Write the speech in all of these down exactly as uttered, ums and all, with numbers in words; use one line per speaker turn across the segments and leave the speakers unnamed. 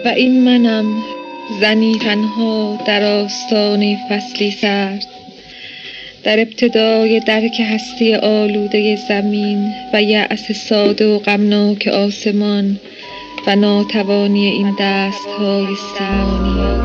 و این منم، زنی تنها در آستان فصلی سرد، در ابتدای درک هستی آلوده زمین و یأس ساده و غمناک آسمان و ناتوانی این دست‌های سیمانی.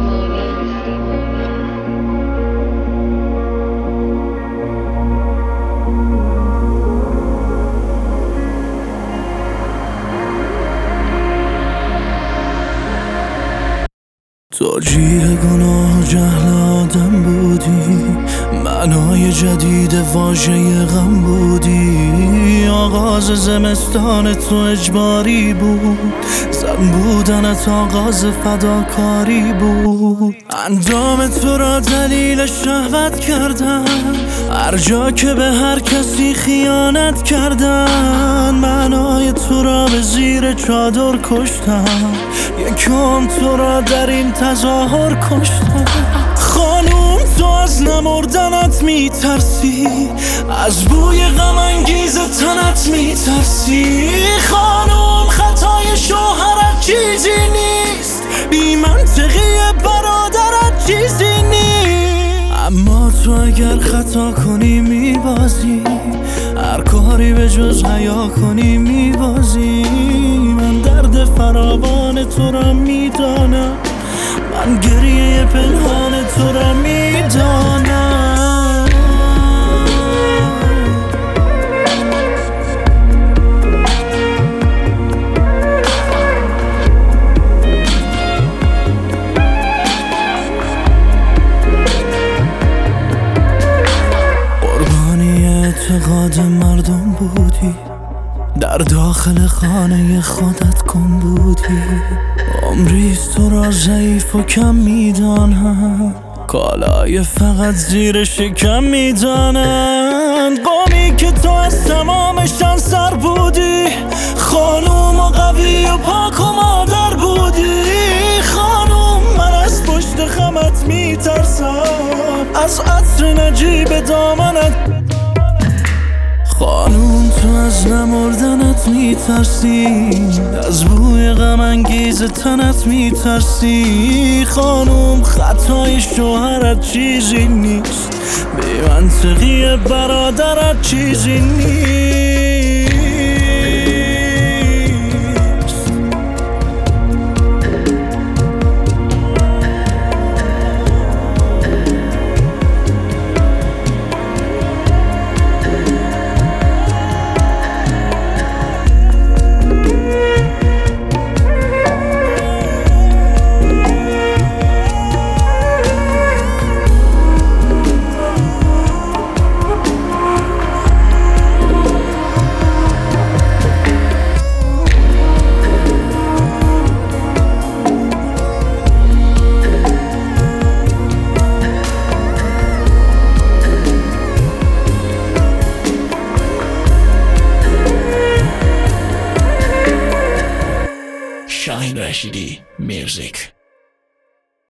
توجیه گناه و جهل آدم بودی، معنای جدید واژه غم بودی. آغاز زمستان تو اجباری بود، زن بودنت آغاز فداکاری بود. اندام تو را دلیل شهوت کردن، هر جا که به هر کسی خیانت کردن. معنای تو را به زیر چادر کشتن، یکم تو را در این تظاهر کشتن. خانوم تو از نمردنت میترسی، از بوی غم انگیز تنت میترسی. خانوم خطای شوهرت چیزی نیست، بی منطقی برادرت چیزی نیست. اما تو اگر خطا کنی میبازی، هر کاری به جز حیا کنی میبازی. من درد فراوان تو را میدانم، من گریه پنهان تو را میدانم. قربانی اعتقاد مردم بودی، در داخل خانه خودت کن بودی. عمریست تو را ضعیف و کم میدانن، کالای فقط زیر شکم میدانن. قومی که تو از تمامشان سر بودی، خانوم و قوی و پاک و مادر بودی. خانوم من از پشت خمت میترسم، از عطر نجیب دامنت. خانوم تو از نمردنت میترسی، از بوی غم انگیز تنت میترسی. خانوم خطای شوهرت چیزی نیست، بی منطقی برادرت چیزی نیست.
Shaheen Rashidi Music.